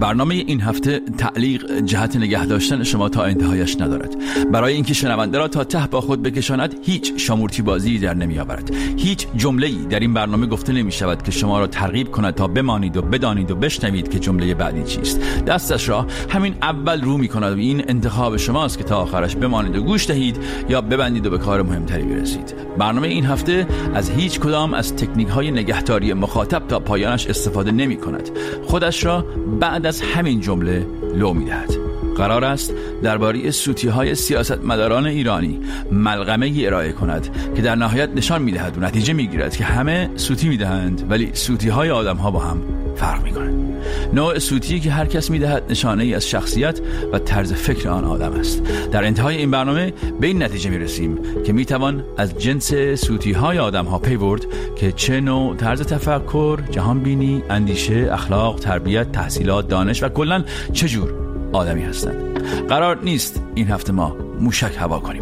برنامه این هفته تعلیق جهت نگه داشتن شما تا انتهایش ندارد. برای اینکه شنونده را تا ته با خود بکشاند هیچ شامورتی بازی در نمی آورد. هیچ جمله‌ای در این برنامه گفته نمی شود که شما را ترغیب کند تا بمانید و بدانید و بشنوید که جمله بعدی چیست. دستش را همین اول رو می کند و این انتخاب شماست که تا آخرش بمانید و گوش دهید یا ببندید و به کار مهمتری برسید. برنامه این هفته از هیچ کدام از تکنیک‌های نگهداری مخاطب تا پایانش استفاده نمی کند. خودش را بعد از همین جمله لو می دهد. قرار است درباره سوتی‌های سیاستمداران ایرانی ملغمه‌ای ارائه کند که در نهایت نشان می دهد و نتیجه می گیرد که همه سوتی می دهند ولی سوتی‌های آدم‌ها با هم فرق می کنند. نوع سوتی که هر کس می دهد نشانه ای از شخصیت و طرز فکر آن آدم است. در انتهای این برنامه به این نتیجه می رسیم که می توان از جنس سوتی‌های آدم‌ها پی برد که چه نوع طرز تفکر، جهانبینی، اندیشه، اخلاق، تربیت، تحصیلات، دانش و کلاً چه جور آدمی هستند. قرار نیست این هفته ما موشک هوا کنیم.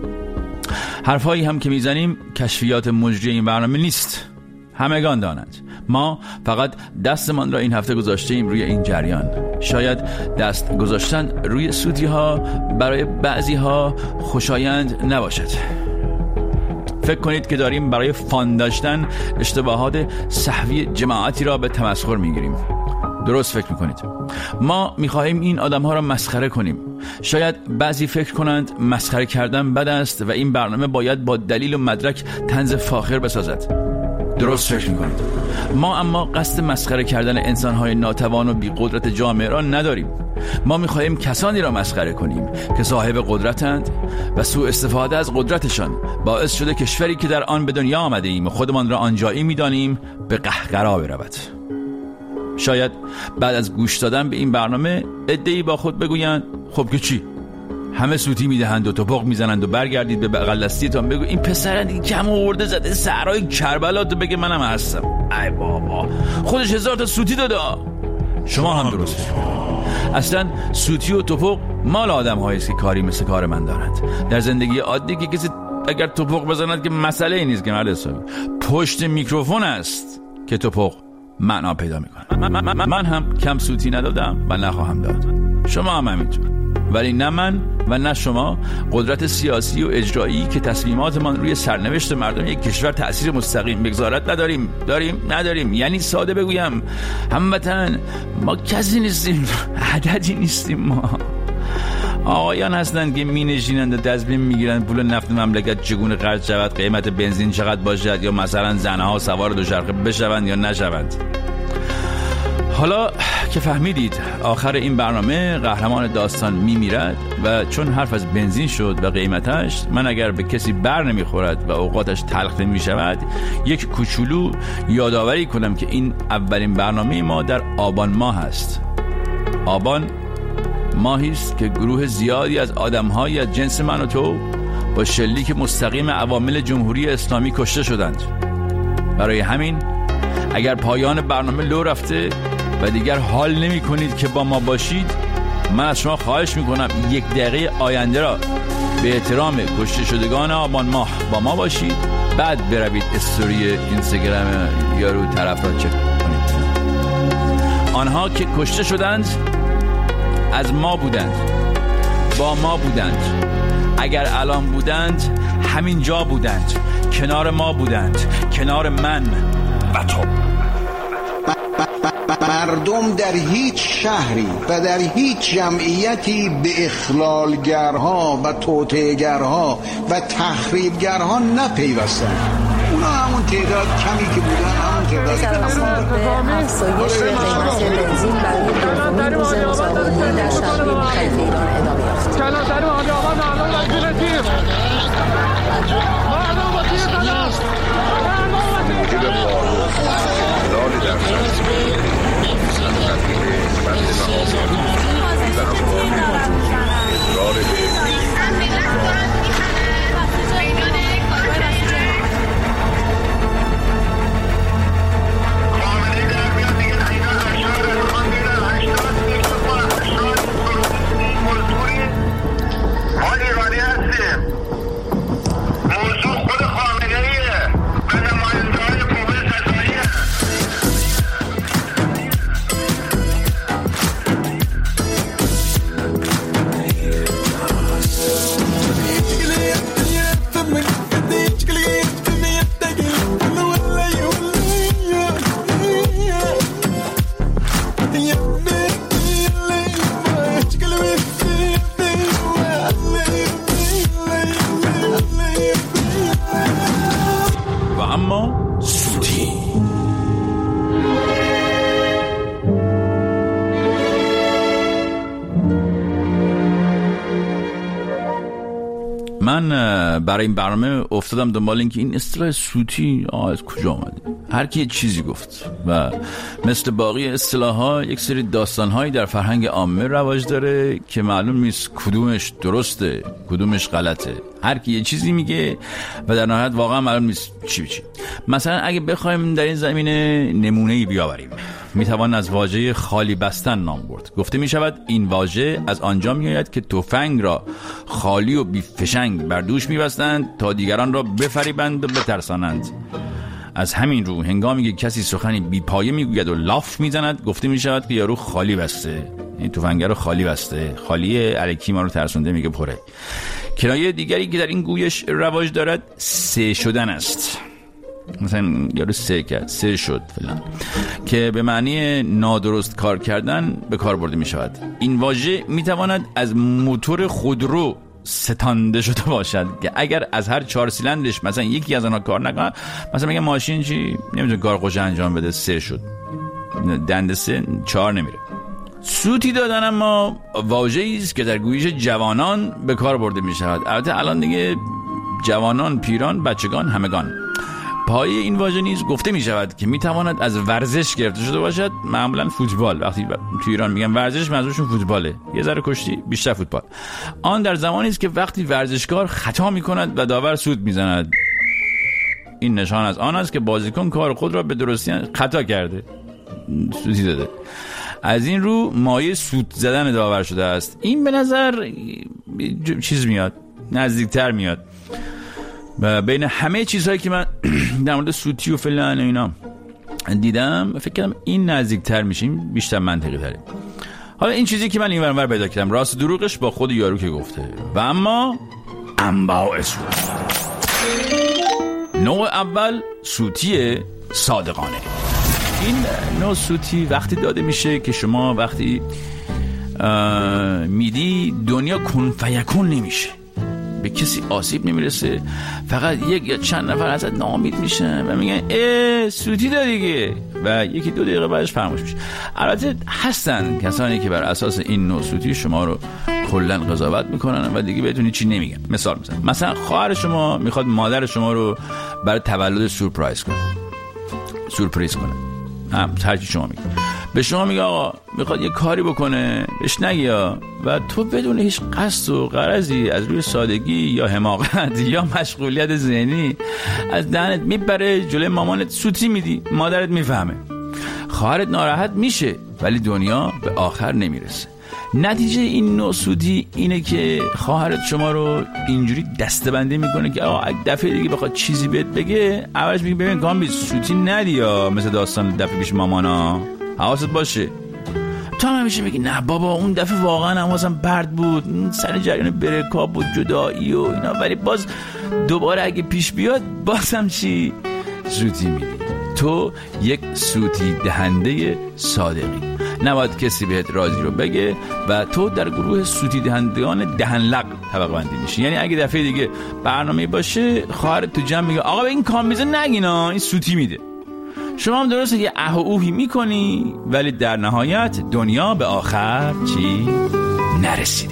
حرفایی هم که میزنیم کشفیات مجری این برنامه نیست. همگان دانند ما فقط دستمان را این هفته گذاشته ایم روی این جریان. شاید دست گذاشتن روی سوتی ها برای بعضی ها خوشایند نباشد. فکر کنید که داریم برای فان داشتن اشتباهات سهوی جماعتی را به تمسخر میگیریم. درست فکر میکنید. ما میخواهیم این آدم ها را مسخره کنیم. شاید بعضی فکر کنند مسخره کردن بد است و این برنامه باید با دلیل و مدرک طنز فاخر بسازد. درست فکر میکنید. ما اما قصد مسخره کردن انسانهای ناتوان و بی قدرت جامعه را نداریم. ما میخواهیم کسانی را مسخره کنیم که صاحب قدرتند و سوء استفاده از قدرتشان باعث شده کشوری که در آن به دنیا آمده ایم و خودمان را آنجایی میدانیم به قهقرا برود. شاید بعد از گوش دادن به این برنامه عده‌ای با خود بگویند خب که چی؟ همه سوتی میدهند و توپق میزنند و برگردید به بغل دستیتان بگو این پسر دیگه کم آورده زده صحرای کربلا تو بگه منم هستم. ای بابا خودش 1000 تا سوتی داده. شما هم درست. اصلا سوتی و توپق مال آدم هایی است که کاری مثل کار من دارند. در زندگی عادی که کسی اگر توپق بزند که مسئله ای نیست که مرد حسابی. پشت میکروفون است که توپق معنا پیدا میکنه. من هم کم سوتی ندادم و نخواهم داد. شما هم همینطور. ولی نه من و نه شما قدرت سیاسی و اجرایی که تصمیماتمان روی سرنوشت مردم یک کشور تأثیر مستقیم بگذارد نداریم. یعنی ساده بگویم هموطن ما کسی نیستیم، عددی نیستیم. ما آقایان هستند که می نشینند و تصمیم میگیرند پول نفت مملکت چگونه خرج شود، قیمت بنزین چقدر باشد، یا مثلا زنها سوار دوچرخه بشوند یا نشوند. حالا که فهمیدید آخر این برنامه قهرمان داستان میمیرد و چون حرف از بنزین شد و قیمتش، من اگر به کسی بر نمیخورد و اوقاتش تلخ نمیشود یک کوچولو یادآوری کنم که این اولین برنامه ما در آبان ماه است. آبان ماهی است که گروه زیادی از آدم‌های از جنس من و تو با شلیک مستقیم عوامل جمهوری اسلامی کشته شدند. برای همین اگر پایان برنامه لو رفته و دیگر حال نمی کنید که با ما باشید، من از شما خواهش می کنم 1 دقیقه آینده را به احترام کشته شدگان آبان ماه با ما باشید، بعد بروید استوری اینستاگرام یارو طرف را چک کنید. آنها که کشته شدند از ما بودند، با ما بودند. اگر الان بودند همین جا بودند، کنار ما بودند، کنار من و تو. مردم در هیچ شهری و در هیچ جمعیتی به اخلالگرها و توطئه‌گرها و تخریبگرها نپیوستند. اونا همون تعداد کمی که بودن همون تعداد به افزایش قیمت بنزین برای دومین روز مصاحبه در شهری مختلف ایران ادامه یافت. و اما سوتی. من برای این برنامه افتادم دنبال این که این اصطلاح سوتی از کجا آمده. هر کی یه چیزی گفت و مثل باقی اصطلاح‌ها یک سری داستان‌هایی در فرهنگ عامه رواج داره که معلوم نیست کدومش درسته کدومش غلطه. هر کی یه چیزی میگه و در نهایت واقعا معلوم نیست چی به چی. مثلا اگه بخوایم در این زمینه نمونه‌ای بیاوریم، میتوان از واژه خالی بستن نام برد. گفته میشود این واژه از آنجا میآید که تفنگ را خالی و بی فشنگ بر دوش میبستند تا دیگران را بفریبند و بترسانند. از همین رو هنگامی که کسی سخنی بی پایه میگوید و لاف میزند، گفته میشود که یارو خالی بسته، این تفنگ رو خالی بسته، خالی الکی ما رو ترسونده، میگه پره. کنایه دیگری که در این گویش رواج دارد سه شدن است. مثلا یارو سه کرد، سه شد فلان، که به معنی نادرست کار کردن به کار برده می شود. این واژه می تواند از موتور خودرو ستانده شده باشد که اگر از هر 4 سیلندرش مثلا یکی از آنها کار نکنه، مثلا میگه ماشین چی نمیتونه کار خوش انجام بده، سه شد، دنده 3 4 نمیره. سوتی دادن اما واژه‌ای است که در گویش جوانان به کار برده می شود. البته الان دیگه جوانان، پیران، بچگان، همگان. پای این واژه نیز گفته می شود که می تواند از ورزش گرفته شده باشد، معمولا فوتبال. وقتی تو ایران میگن ورزش منظورشون فوتباله، یه ذره کشتی، بیشتر فوتبال. آن در زمانی است که وقتی ورزشکار خطا می کند و داور سوت می زند. این نشان از آن است که بازیکن کار خود را به درستی خطا کرده، سوتی داده. از این رو مایه سوت زدن داور شده است. این به نظر چیز میاد، نزدیکتر میاد و بین همه چیزهایی که من در مورد سوتی و فلان و اینا دیدم فکر کردم این نزدیکتر میشیم، بیشتر منطقی تره. حالا این چیزی که من این ورانور پیدا کردم راست دروغش با خود یارو که گفته. و اما انواع سوتی. نوع اول سوتی صادقانه. این نوع سوتی وقتی داده میشه که شما وقتی میدی دنیا کن فیکون نمیشه، به کسی آسیب نمیرسه، فقط یک یا چند نفر ازت ناامید میشن و میگن سوتی دادی دیگه و یکی 2 دقیقه بعدش فراموش میشه. البته هستن کسانی که بر اساس این نوع سوتی شما رو کلا قضاوت میکنن و دیگه بهتون چی نمیگن. مثلا خواهر شما میخواد مادر شما رو برای تولد سورپرایز کنه. هر چی شما میگه، به شما میگه آقا میخواد یه کاری بکنه، بهش نگیا و تو بدون هیچ قصد و غرضی از روی سادگی یا حماقت یا مشغولیت ذهنی از دهنت میبره جلوی مامانت سوتی میدی. مادرت میفهمه، خواهرت ناراحت میشه، ولی دنیا به آخر نمیرسه. نتیجه این نوع سوتی اینه که خواهرت شما رو اینجوری دسته‌بندی میکنه که آقا دفعه دیگه بخواد چیزی بهت بگه اولش میگه ببین کامبیز سوتی ندیا، مثل داستان دفعه پیش مامانا، حواست باشه. تو هم همیشه میگی نه بابا اون دفعه واقعا حواسم پرت بود، سر جریان برکا بود، جدایی و اینا، ولی باز دوباره اگه پیش بیاد بازم چی سوتی میدی. تو یک سوتی دهنده صادقی، نباید کسی بهت رازی رو بگه و تو در گروه سوتی دهندگان دهنلق طبقه بندی میشی. یعنی اگه دفعه دیگه برنامه باشه خواهرت تو جمع میگه آقا به این کامبیزه نگینا، این سوتی میده. شما هم درسته یه اه و اوهی میکنی، ولی در نهایت دنیا به آخر چی نرسیده.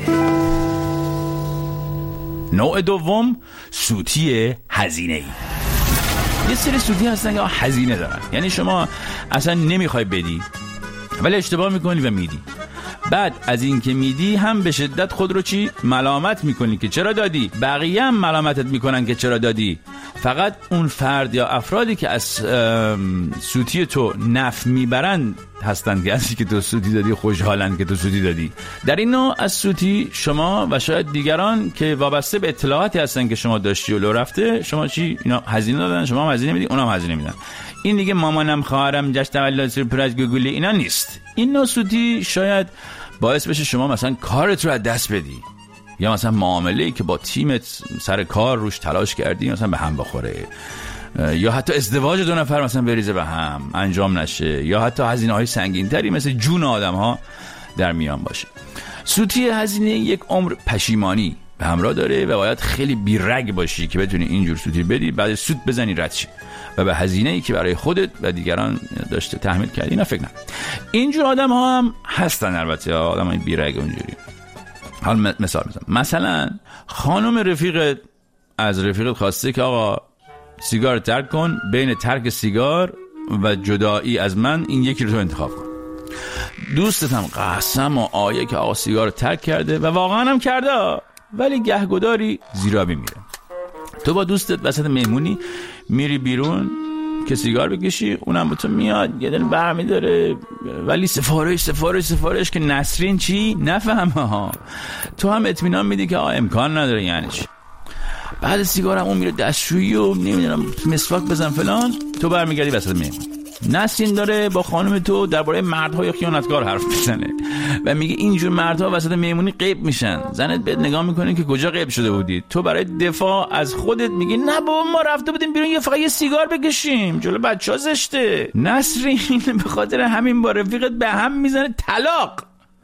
نوع دوم سوتی هزینه‌ای. یه سری سوتی هستن که هزینه دارن، یعنی شما اصلا نمیخوای بدی ولی اشتباه میکنی و میدی. بعد از این که میدی هم به شدت خود رو چی ملامت میکنی که چرا دادی، بقیه هم ملامتت میکنن که چرا دادی. فقط اون فرد یا افرادی که از سوتی تو نفع میبرن هستن که از که تو سوتی دادی خوشحالن که تو سوتی دادی. در این نوع از سوتی شما و شاید دیگران که وابسته به اطلاعاتی هستن که شما داشتی و لو رفته، شما چی اینا هزینه دادن، شما هم هزینه میدی، اونم هزینه میدن. این دیگه مامانم خواهرم جشن تولد سورپرایز گوگلی اینا نیست. این نوع سوتی شاید باعث بشه شما مثلا کارت رو از دست بدی، یا مثلا معامله‌ای که با تیمت سر کار روش تلاش کردی مثلا به هم بخوره، یا حتی ازدواج 2 نفر مثلا بریزه به هم انجام نشه، یا حتی هزینه‌های سنگین‌تری مثل جون آدم‌ها در میان باشه. سوتی هزینه یک عمر پشیمانی به همراه داره و باید خیلی بیرگ باشی که بتونی اینجور سوتی بدی، بعد سود بزنی رد شی و به هزینه‌ای که برای خودت و دیگران داشته تحمیل کردی اینا فکر نکن. اینجور آدم ها هم هستن، البته آدمای بیرگ اونجوری. حالا مثال میزنم، مثلا خانم رفیقت از رفیقت خواسته که آقا سیگار ترک کن، بین ترک سیگار و جدایی از من این یکی رو تو انتخاب کن. دوستت هم قسم و آیه که آقا سیگار ترک کرده و واقعا هم کرده، ولی گهگداری زیرابی میره. تو با دوستت وسط مهمونی میری بیرون که سیگار بکشی، اونم با تو میاد یه دل برمی داره، ولی سفارش که نسرین چی نفهمه ها. تو هم اطمینان میدی که امکان نداره یعنی چی. بعد سیگار هم اون میره دستشویی و نمیدونم مسواک بزن فلان، تو برمیگردی وسط مهمون. نسرین داره با خانم تو درباره مردهای خیانتکار حرف میزنه و میگه اینجور مردها وسط مهمونی غیب میشن. زنت بهت نگاه میکنه که کجا غیب شده بودی، تو برای دفاع از خودت میگی نه بابا ما رفته بودیم بیرون فقط یه سیگار بکشیم، جلو بچه‌ها زشته. نسرین به خاطر همین با رفیقت به هم میزنه، طلاق.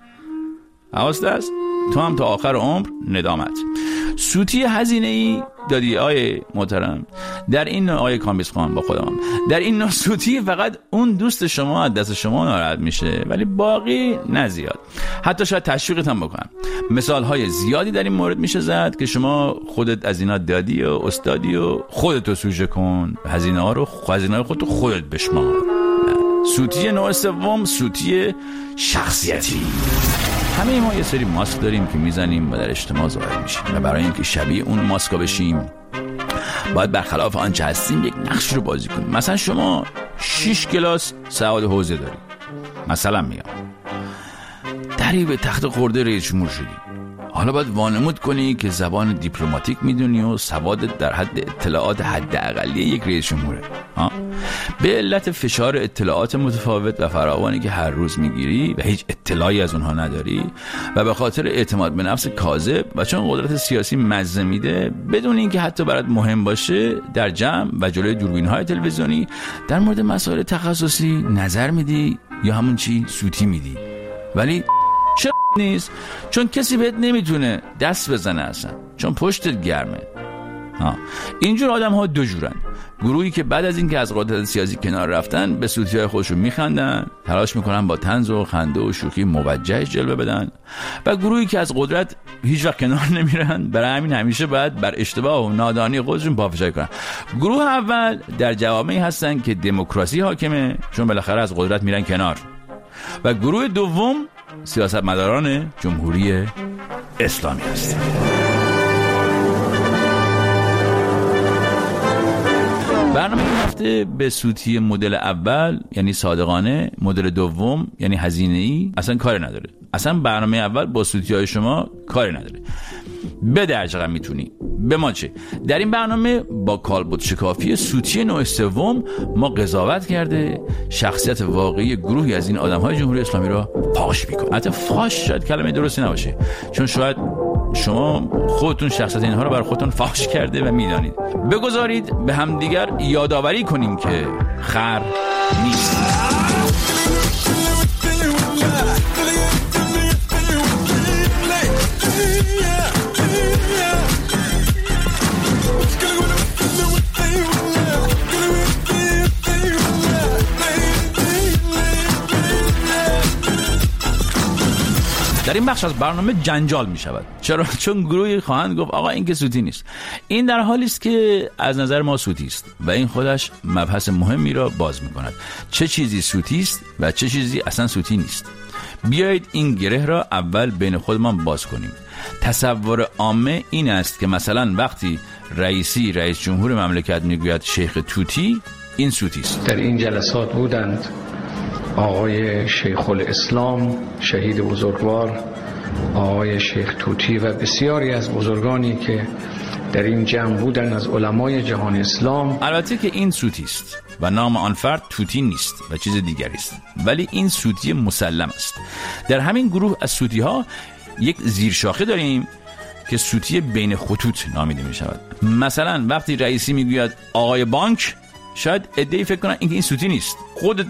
حواست است؟ تو هم تا آخر عمر ندامت. سوتی هزینه‌ای دادی آیه محترم. در این آیه کامبیز خان با خودم، در این نوع سوتی فقط اون دوست شما از دست شما ناراحت میشه، ولی باقی نه زیاد. حتی شاید تشویقت هم بکنم. مثال های زیادی در این مورد میشه زد که شما خودت از اینا دادی و استادی و خودتو سوژه کن، هزینه های خودتو خودت بشمار. سوتی نوع سوم، سوتی شخصیتی. همه ما یه سری ماسک داریم که میزنیم و در اجتماع ظاهر میشیم و برای اینکه شبیه اون ماسکا بشیم باید برخلاف آنچه هستیم یک نقش رو بازی کنیم. مثلا شما 6 کلاس سواد حوزه داری، مثلا میگم دری به تخت خورده رئیس جمهور شدی، حالا باید وانمود کنی که زبان دیپلماتیک میدونی و سوادت در حد اطلاعات حد اقلی یک رئیس جمهوره. به علت فشار اطلاعات متفاوت و فراوانی که هر روز میگیری و هیچ اطلاعی از اونها نداری و به خاطر اعتماد به نفس کاذب و چون قدرت سیاسی مزه میده، بدون اینکه حتی برات مهم باشه در جمع و جلوی دوربین‌های تلویزیونی در مورد مسائل تخصصی نظر میدی یا همون چی سوتی میدی، ولی چه نیست، چون کسی بهت نمیتونه دست بزنه اصلا، چون پشتت گرمه. اینجور آدم ها دو جورن: گروهی که بعد از اینکه از قدرت سیاسی کنار رفتن به سوتی های خودشون میخندن، تلاش میکنن با طنز و خنده و شوخی موجهش جلوه بدن، و گروهی که از قدرت هیچ وقت کنار نمیرن، برای همین همیشه باید بر اشتباه و نادانی خودشون پافشاری کنن. گروه اول در جوامعی هستن که دموکراسی حاکمه، چون بالاخره از قدرت میرن کنار، و گروه دوم سیاستمداران جمهوری اسلامی هستن. برنامه این هفته به سوتی مدل اول یعنی صادقانه، مدل دوم یعنی هزینه‌ای اصلا کار نداره. اصلا برنامه اول با سوتی های شما کار نداره. به درجه میتونی به ما چه؟ در این برنامه با کالبد شکافی سوتی نوع سوم ما قضاوت کرده شخصیت واقعی گروهی از این آدم‌های جمهوری اسلامی را فاش می‌کنه. البته فاش شاید کلمه درستی نباشه، چون شاید شما خودتون شخصیت اینها رو برای خودتون فاش کرده و میدانید. بگذارید به همدیگر یادآوری کنیم که خر نیست. در این بخش از برنامه جنجال می شود. چرا؟ چون گروهی خواهند گفت آقا این که سوتی نیست. این در حالی است که از نظر ما سوتی است و این خودش مبحث مهمی را باز می کند. چه چیزی سوتی است و چه چیزی اصلا سوتی نیست. بیایید این گره را اول بین خودمان باز کنیم. تصور عامه این است که مثلا وقتی رئیس جمهور مملکت میگوید شیخ توتی، این سوتی است. در این جلسات بودند آقای شیخ الاسلام شهید بزرگوار، آقای شیخ توتی و بسیاری از بزرگانی که در این جمع بودند از علمای جهان اسلام. البته که این سوتی است و نام آن فرد توتی نیست و چیز دیگری است، ولی این سوتی مسلم است. در همین گروه از سوتی ها یک زیرشاخه داریم که سوتی بین خطوط نامیده می شود. مثلا وقتی رئیسی میگوید آقای بانک، شاید عده‌ای فکر کنن اینکه این سوتی نیست. خودت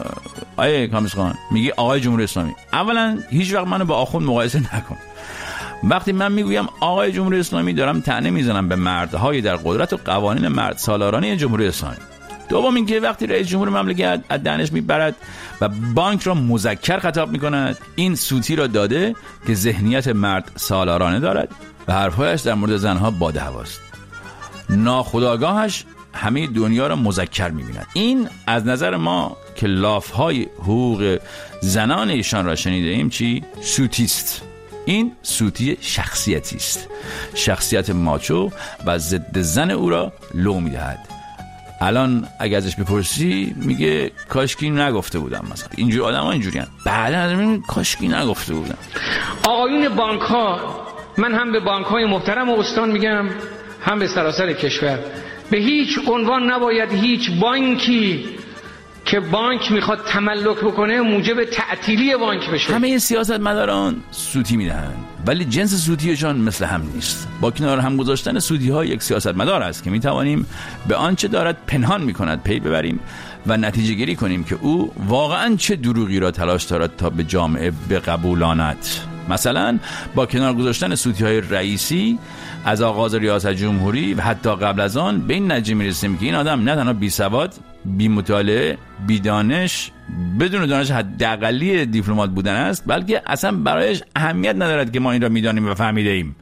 آیه کامبیز خان میگی آقای جمهوری اسلامی. اولا هیچ وقت منو با آخوند مقایسه نکن. وقتی من میگویم آقای جمهوری اسلامی، دارم طعنه میزنم به مردهای در قدرت و قوانین مرد سالارانه جمهوری اسلامی. دوم اینکه وقتی رئیس جمهور مملکت از دهنش میبرد و بانک را مذکر خطاب میکند، این سوتی را داده که ذهنیت مرد سالارانه دارد و حرفهایش در مورد زنها باد هواست. ناخودآگاهش همه دنیا را مذکر میبیند. این از نظر ما که لافهای حقوق زنان ایشان را شنیده ایم چی؟ سوتیست. این سوتی شخصیتی است. شخصیت ماچو و ضد زن او را لو میدهد. الان اگه ازش بپرسی میگه کاشکی نگفته بودم. مثلا اینجور آدم ها اینجوری هست. بعدا کاشکی نگفته بودم. آقایون بانک ها، من هم به بانک های محترم و استان میگم، هم به سراسر کشور، به هیچ عنوان نباید هیچ بانکی که بانک میخواد تملک بکنه موجب تعطیلی بانک بشه. همه سیاستمداران سوتی میدهند ولی جنس سوتیشان مثل هم نیست. با کنار هم گذاشتن سوتی ها یک سیاستمدار است که میتوانیم به آنچه دارد پنهان میکند پی ببریم و نتیجه گیری کنیم که او واقعا چه دروغی را تلاش دارد تا به جامعه بقبولاند. مثلا با کنار گذاشتن سوتی های رئیسی از آغاز ریاست جمهوری و حتی قبل از آن به این نتیجه میرسیم که این آدم نه تنها بی سواد، بی مطالعه، بی دانش، بدون دانش حداقلی دیپلمات بودن است، بلکه اصلا برایش اهمیت ندارد که ما این را میدانیم و فهمیده ایم.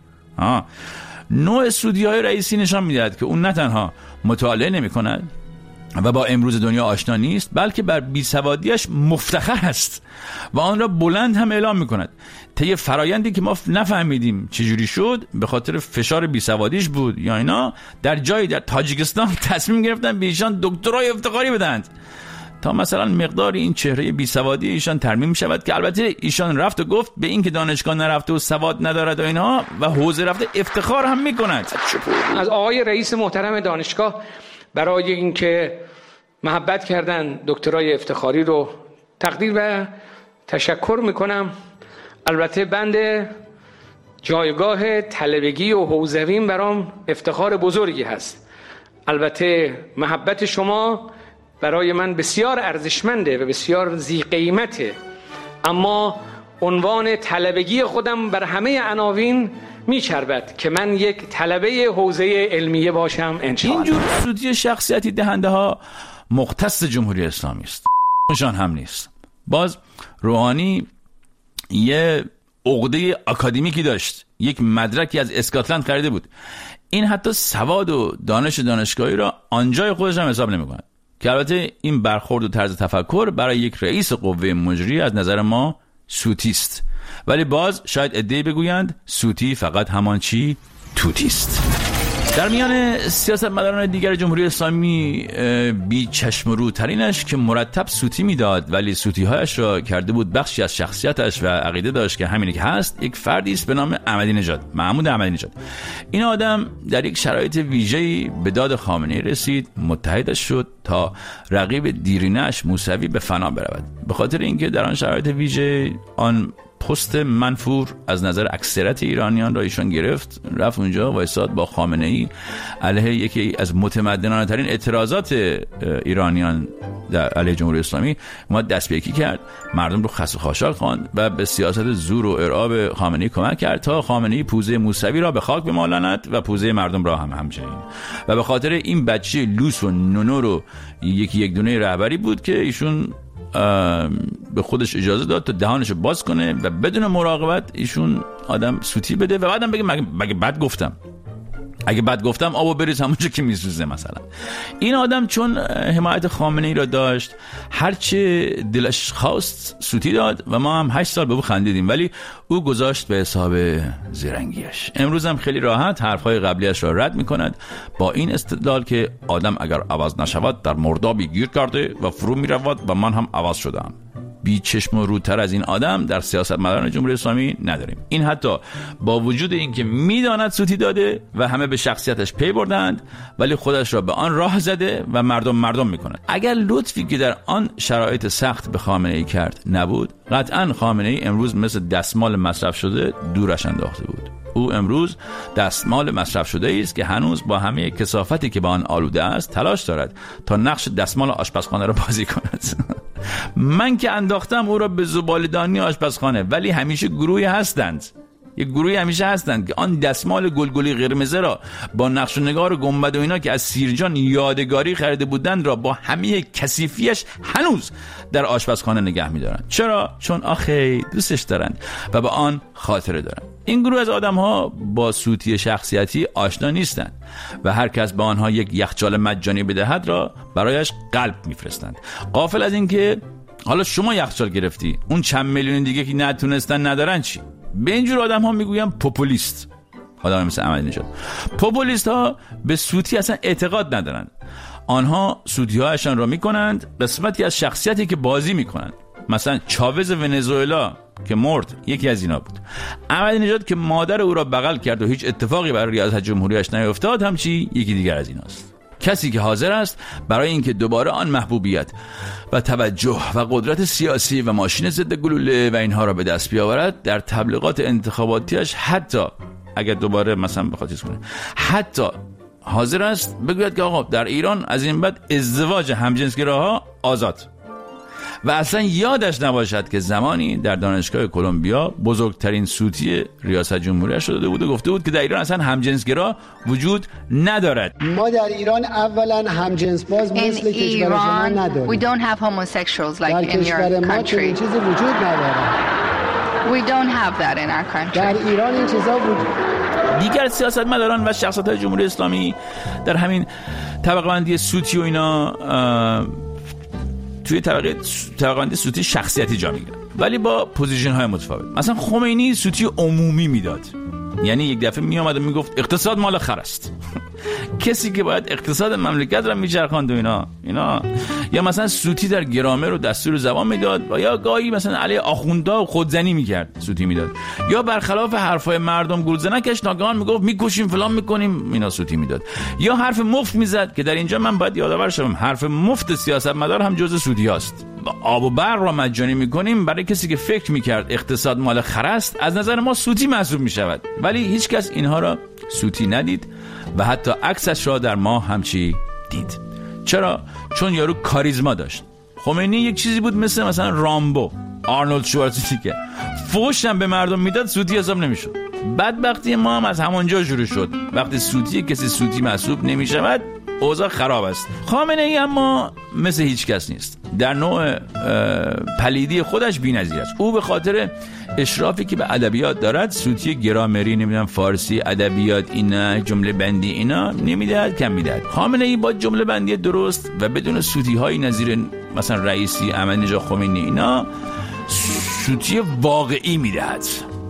نوع سودی های رئیسی نشان میدهد که اون نه تنها مطالعه نمی کند و با امروز دنیا آشنا نیست، بلکه بر بیسوادیش مفتخر است و آن را بلند هم اعلام میکند. طی فرایندی که ما نفهمیدیم چجوری شد، به خاطر فشار بیسوادیش بود یا اینا در جایی در تاجیکستان تصمیم گرفتن به ایشان دکترای افتخاری بدند تا مثلا مقدار این چهره بیسوادی ایشان ترمیم شود، که البته ایشان رفت و گفت به این که دانشگاه نرفته و سواد ندارد و اینها و حوزه رفته افتخار هم میکند. از آقای رئیس محترم دانشگاه برای اینکه محبت کردن دکترای افتخاری رو تقدیر و تشکر میکنم. البته بند جایگاه طلبگی و حوزویم برام افتخار بزرگی هست. البته محبت شما برای من بسیار ارزشمنده و بسیار ذی قیمته، اما عنوان طلبگی خودم بر همه عناوین میچربد که من یک طلبه حوزه علمیه باشم انشاءالله. اینجور سوتی شخصیتی دهنده ها مختص جمهوری اسلامی است، نشان هم نیست. باز روحانی یه عقده اکادمیکی داشت، یک مدرکی از اسکاتلند خریده بود. این حتی سواد و دانش دانشگاهی را آنجای خودش هم حساب نمی کند، که البته این برخورد و طرز تفکر برای یک رئیس قوه مجری از نظر ما سوتی است. ولی باز شاید عده‌ای بگویند سوتی فقط همان چی توتی است. در میان سیاستمداران دیگر جمهوری اسلامی بی چشم و رو ترینش که مرتب سوتی میداد ولی سوتی هایش را کرده بود بخشی از شخصیتش و عقیده داشت که همینه که هست، یک فردی است به نام احمدی نژاد، محمود احمدی نژاد. این آدم در یک شرایط ویژه‌ای به داد خامنه‌ای رسید، متحدش شد تا رقیب دیرینه‌اش موسوی به فنا برود. به خاطر اینکه در آن شرایط ویژه آن پست منفور از نظر اکثریت ایرانیان را ایشان گرفت، رفت اونجا وایساد با خامنه‌ای علیه یکی از متمدنانه ترین اعتراضات ایرانیان در علیه جمهوری اسلامی ما دست به یکی کرد، مردم رو خس و خاشاک خواند و به سیاست زور و ارعاب خامنه‌ای کمک کرد تا خامنه‌ای پوزه موسوی را به خاک بمالاند و پوزه مردم را هم همچنین. و به خاطر این بچه لوس و نونو رو یک دونه رهبری بود که ایشون به خودش اجازه داد تا دهانشو باز کنه و بدون مراقبت ایشون آدم سوتی بده و بعدم بگه مگه بد گفتم، اگه بد گفتم آبو بریز همونجا که میسوزه. مثلا این آدم چون حمایت خامنه‌ای را داشت هرچه دلش خواست سوتی داد و ما هم 8 سال به او خندیدیم، ولی او گذاشت به حساب زرنگیش. امروز هم خیلی راحت حرفهای قبلیش را رد میکند با این استدلال که آدم اگر عوض نشود در مردابی گیر کرده و فرو میرود و من هم عوض شدم. بی چشم و روتر از این آدم در سیاستمداران جمهوری اسلامی نداریم. این حتی با وجود اینکه میداند سوتی داده و همه به شخصیتش پی بردند، ولی خودش را به آن راه زده و مردم میکند. اگر لطفی که در آن شرایط سخت به خامنه‌ای کرد نبود، قطعا خامنه‌ای امروز مثل دستمال مصرف شده دورش انداخته بود. او امروز دستمال مصرف شده است که هنوز با همه کثافتی که با آن آلوده است تلاش دارد تا نقش دستمال آشپزخانه را بازی کند. من که انداختم او را به زباله‌دانی آشپزخانه، ولی همیشه گروهی هستند یک گروهی همیشه هستند که آن دستمال گلگلی قرمز را با نقش و نگار و گنبد و اینا که از سیرجان یادگاری خریده بودند را با همه کثیفیش هنوز در آشپزخانه نگه می‌دارند. چرا؟ چون آخه دوستش دارند و به آن خاطره دارند. این گروه از آدم‌ها با سوتی شخصیتی آشنا نیستند و هر کس به آنها یک یخچال مجانی بدهد را برایش قلب می‌فرستند. غافل از این که حالا شما یخچال گرفتی، اون چند میلیون دیگه که نتونستن ندارن چی؟ به اینجور آدم ها میگویم پوپولیست. آدم مثل احمدی نژاد. پوپولیست ها به سوتی اصلا اعتقاد ندارن. آنها سوتی هایشان را میکنند قسمتی از شخصیتی که بازی میکنند. مثلا چاوز ونزوئلا که مرد یکی از اینا بود. احمدی نژاد که مادر او را بغل کرد و هیچ اتفاقی برای ریاست جمهوریش نیفتاد هم چی؟ یکی دیگر از ایناست. کسی که حاضر است برای اینکه دوباره آن محبوبیت و توجه و قدرت سیاسی و ماشین ضد گلوله و اینها را به دست بیاورد، در تبلیغات انتخاباتیش حتی اگر دوباره مثلا بخواد چیز کنه، حتی حاضر است بگوید که آقا در ایران از این بعد ازدواج همجنسگراها آزاد، و اصلا یادش نباشد که زمانی در دانشگاه کلمبیا بزرگترین سوتی ریاست جمهوری شده بود و گفته بود که در ایران اصلا همجنسگرا وجود ندارد. ما در ایران اولا همجنس باز مثل کشور شما نداریم. We don't have homosexuals like در in کشور your ما country. چنین چیزی وجود نداره. We don't have that in our country. در ایران این چیزا وجود. دیگر سیاستمداران و شخصیت‌های جمهوری اسلامی در همین طبقه بندی سوتی و اینا توی طبقه بندی سوتی شخصیتی جا میگیرن، ولی با پوزیشن های متفاوت. مثلا خمینی سوتی عمومی میداد، یعنی یک دفعه میامد و میگفت اقتصاد مال خر است. کسی که باید اقتصاد مملکت را میچرخاند و اینا. یا مثلا سوتی در گرامر و دستور زبان میداد، و یا گاهی مثلا علی آخوندا خودزنی میکرد، سوتی میداد. یا برخلاف حرفای مردم گلزنکش ناگهان میگفت میکشیم فلان میکنیم، اینا سوتی میداد. یا حرف مفت میزد که در اینجا من باید یادآور شم حرف مفت سیاستمدار هم جزء سوتی هاست. آب و برق را مجانی میکنیم برای کسی که فکر میکرد اقتصاد مال خر است، از نظر ما سوتی محسوب میشود، ولی هیچ کس اینها را سوتی ندید و حتی عکسش را در ما همچی دید. چرا؟ چون یارو کاریزما داشت. خمینی یک چیزی بود مثلا رامبو، آرنولد شوارزنگر، فوش هم به مردم میداد، سوتی حساب نمیشد. بدبختی ما هم از همونجا شروع شد. وقتی سوتی کسی سوتی محسوب نمیشود، اوضاع خراب است. خامنه ای اما مثل هیچ کس نیست. در نوع پلیدی خودش بی‌نظیر است. او به خاطر اشرافی که به ادبیات دارد، سوتی گرامری، نمیدونم فارسی، ادبیات، اینا جمله بندی اینا نمیدهد، کم میدهد. خامنه ای با جمله بندی درست و بدون سوتی های نظیر مثلا رئیسی، احمدی نژاد، خمینی اینا، سوتی واقعی میدهد،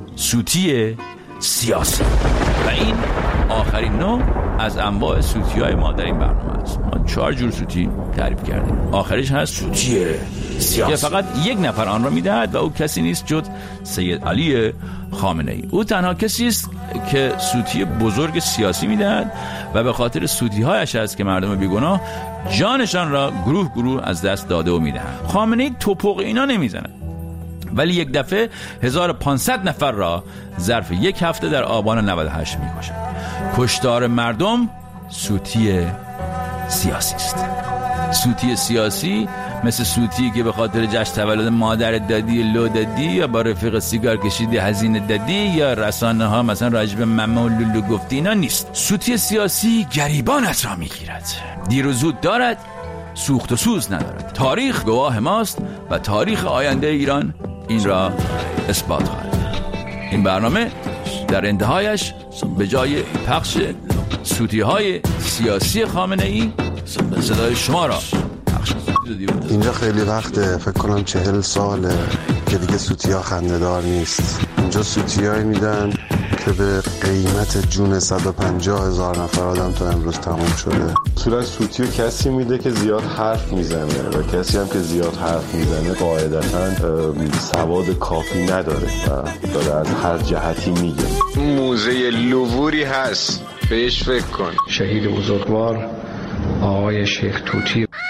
سوتی سیاسی. و این آخرین نوع از انواع سوتی های ما در این برنامه است. ما 4 جور سوتی تعریف کردیم. آخرش هست سوتی سیاسی که فقط یک نفر آن را میدهد و او کسی نیست جز سید علی خامنه ای. او تنها کسی است که سوتی بزرگ سیاسی میدهد و به خاطر سوتی هایش است که مردم بیگناه جانشان را گروه از دست داده و میدهند. خامنه ای توپق اینا نمیزند، ولی یک دفعه 1500 نفر را ظرف یک هفته در آبان 98 میکشد. کشتار مردم سوتی سیاسی است. سوتی سیاسی مثل سوتی که به خاطر جشن تولد مادر دادی، لو دادی، یا با رفیق سیگار کشیدی هزینه دادی، یا رسانه ها مثلا راجب ممه و لولو گفتی، اینا نیست. سوتی سیاسی گریبانت را میگیرد، دیر و زود دارد، سوخت و سوز ندارد. تاریخ گواه ماست و تاریخ آینده ایران این را اثبات خواهد. این برنامه در انتهایش به جای پخش سوتی های سیاسی خامنه ای صدای شما را پخش. اینجا خیلی وقته، فکر کنم 40 ساله که دیگه سوتی ها خنده‌دار نیست. اینجا سوتی هایی میدن که به قیمت جون 150,000 نفر آدم تا امروز تمام شده. اصولا سوتی رو کسی میده که زیاد حرف میزنه و کسی هم که زیاد حرف میزنه قاعدتاً سواد کافی نداره و داره از هر جهتی میگه. موزه لووری هست، بهش فکر کن. شهید بزرگوار آقای شیخ توتی